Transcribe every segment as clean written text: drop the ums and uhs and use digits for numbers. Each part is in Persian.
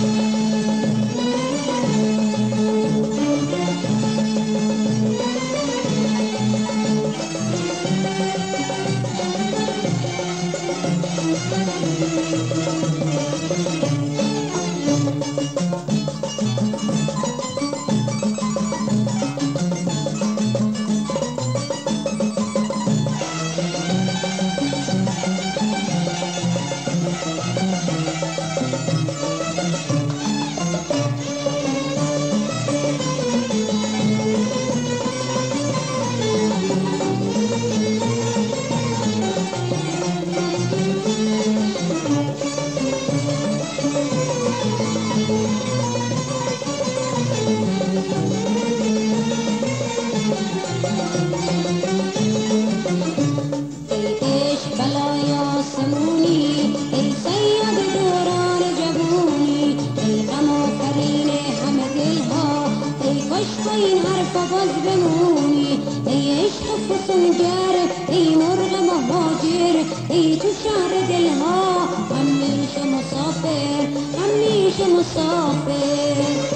این حرفا باز بمونی ای عشق فسونگر ای مرغ مهاجر ای تو شهر دلها همیشه مسافر همیشه مسافر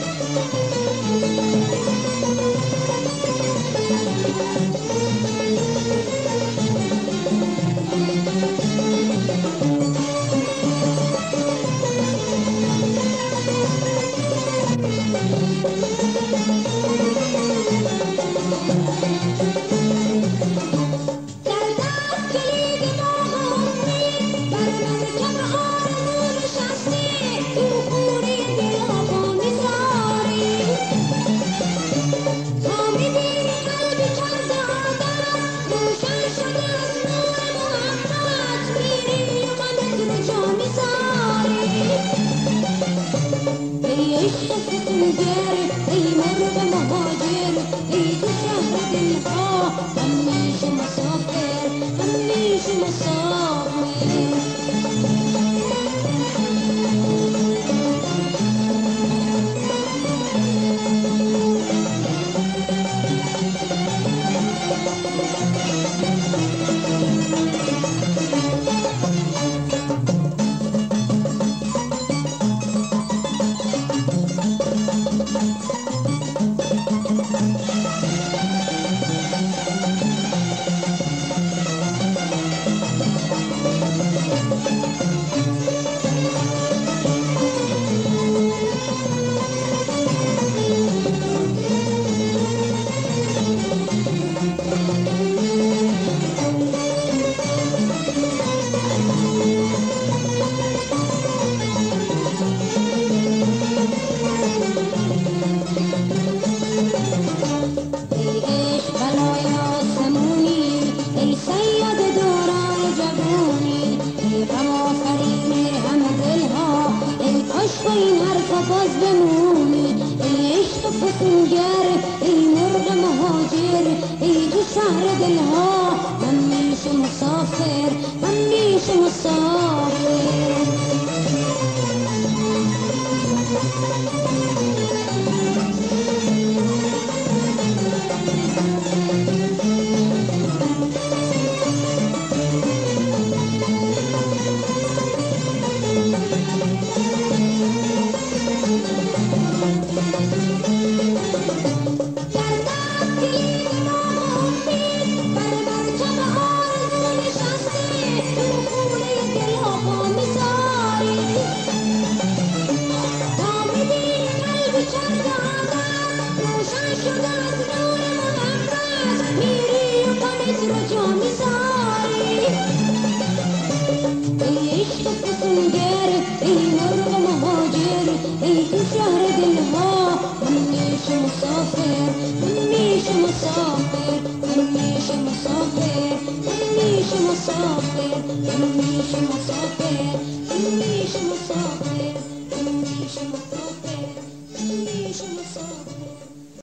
ای مرغ مهاجر ای تو شهر دلها همیشه مسافر همیشه مسافر این حرفا باز بمونی ای عشق فسونگر ای مرغ مهاجر ای تو شهر دلها همیشه مسافر همیشه مسافر ای مرغ مهاجر ای تو شهر دلها همیشه مسافر همیشه مسافر همیشه مسافر همیشه مسافر همیشه مسافر همیشه مسافر همیشه مسافر همیشه مسافر